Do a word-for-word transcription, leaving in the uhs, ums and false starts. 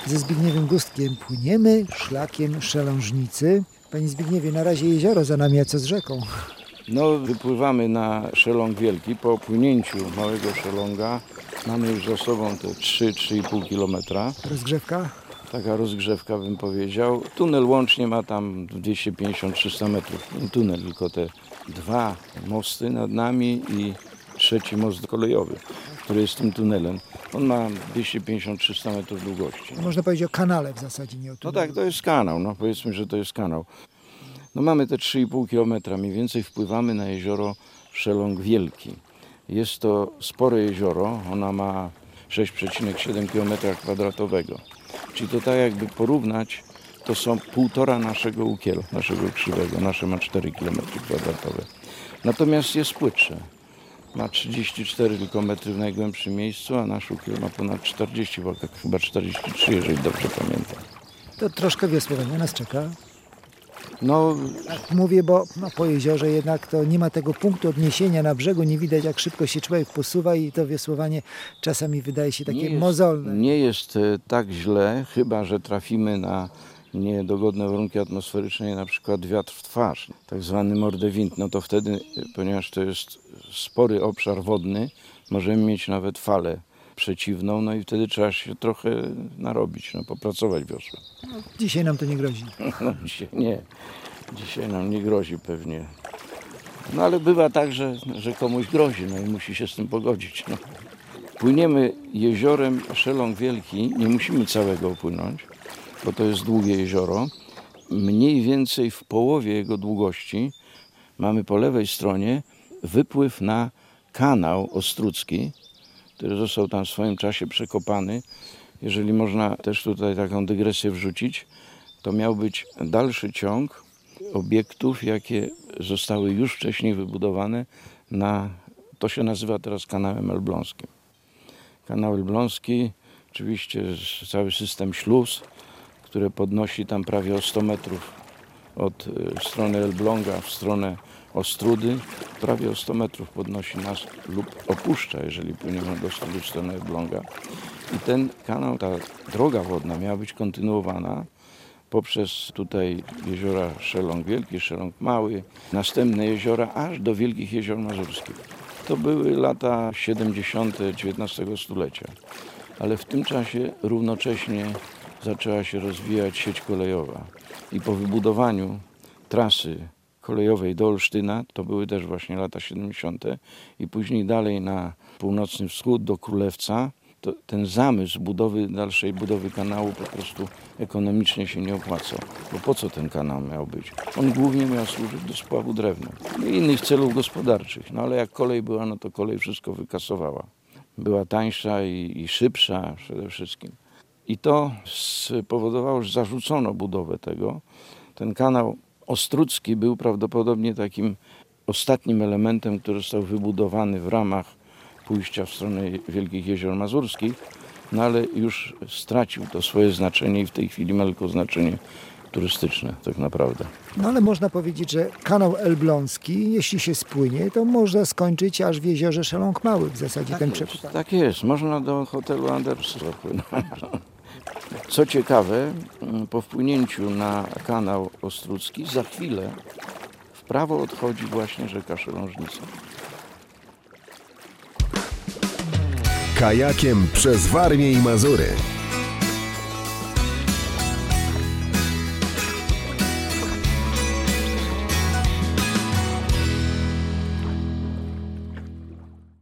Ze Zbigniewem Gustkiem płyniemy szlakiem Szelążnicy. Panie Zbigniewie, na razie jezioro za nami, a co z rzeką? No, wypływamy na Szeląg Wielki. Po płynięciu małego Szeląga mamy już za sobą te trzy do trzech i pół kilometra. Rozgrzewka? Taka rozgrzewka, bym powiedział. Tunel łącznie ma tam dwieście pięćdziesiąt do trzystu metrów. Nie tunel, tylko te dwa mosty nad nami i trzeci most kolejowy, który jest tym tunelem. On ma dwieście pięćdziesiąt do trzystu metrów długości. Można powiedzieć o kanale w zasadzie, nie o No tunelu. tak, to jest kanał. No powiedzmy, że to jest kanał. No mamy te trzy i pół kilometra. Mniej więcej wpływamy na jezioro Szeląg Wielki. Jest to spore jezioro. Ona ma sześć przecinek siedem kilometra kwadratowego. Czyli to tak jakby porównać, to są półtora naszego Ukielu, naszego krzywego. Nasze ma cztery kilometry kwadratowe. Natomiast jest płytsze. Ma trzydzieści cztery tylko metry w najgłębszym miejscu, a nasz Ukiel ma ponad czterdzieści, bo chyba czterdzieści trzy, jeżeli dobrze pamiętam. To troszkę wiosłowania nas czeka. No, Tak mówię, bo no, po jeziorze jednak to nie ma tego punktu odniesienia na brzegu, nie widać jak szybko się człowiek posuwa i to wiosłowanie czasami wydaje się takie nie jest, mozolne. Nie jest e, tak źle, chyba że trafimy na niedogodne warunki atmosferyczne, na przykład wiatr w twarz, tak zwany mordewind. No to wtedy, ponieważ to jest spory obszar wodny, możemy mieć nawet falę przeciwną, no i wtedy trzeba się trochę narobić, no, popracować wiosłem. Dzisiaj nam to nie grozi. No dzisiaj nie, dzisiaj nam nie grozi pewnie. No ale bywa tak, że, że komuś grozi, no i musi się z tym pogodzić. No. Płyniemy jeziorem Szeląg Wielki, nie musimy całego opłynąć, bo to jest długie jezioro. Mniej więcej w połowie jego długości mamy po lewej stronie wypływ na kanał Ostrucki, który został tam w swoim czasie przekopany. Jeżeli można też tutaj taką dygresję wrzucić, to miał być dalszy ciąg obiektów, jakie zostały już wcześniej wybudowane na, to się nazywa teraz kanałem elbląskim. Kanał elbląski, oczywiście cały system śluz, które podnosi tam prawie o sto metrów od strony Elbląga w stronę Ostrudy, prawie o sto metrów podnosi nas lub opuszcza, jeżeli płyniemy do Ostrudy w stronę Elbląga. I ten kanał, ta droga wodna miała być kontynuowana poprzez tutaj jeziora Szeląg Wielki, Szeląg Mały, następne jeziora aż do Wielkich Jezior Mazurskich. To były lata siedemdziesiąte dziewiętnastego stulecia, ale w tym czasie równocześnie zaczęła się rozwijać sieć kolejowa i po wybudowaniu trasy kolejowej do Olsztyna, to były też właśnie lata siedemdziesiąte i później dalej na północny wschód do Królewca, to ten zamysł budowy, dalszej budowy kanału po prostu ekonomicznie się nie opłacał. Bo po co ten kanał miał być? On głównie miał służyć do spławu drewna i innych celów gospodarczych. No ale jak kolej była, no to kolej wszystko wykasowała. Była tańsza i, i szybsza przede wszystkim. I to spowodowało, że zarzucono budowę tego. Ten kanał Ostrucki był prawdopodobnie takim ostatnim elementem, który został wybudowany w ramach pójścia w stronę Wielkich Jezior Mazurskich, no ale już stracił to swoje znaczenie i w tej chwili ma tylko znaczenie turystyczne tak naprawdę. No ale można powiedzieć, że kanał elbląski, jeśli się spłynie, to można skończyć aż w jeziorze Szeląg Mały w zasadzie Tak ten jest, przepływ. tak jest, można do hotelu Andersa zapłynąć. Co ciekawe, po wpłynięciu na kanał Ostrucki za chwilę w prawo odchodzi właśnie rzeka Szelążnica. Kajakiem przez Warmię i Mazury.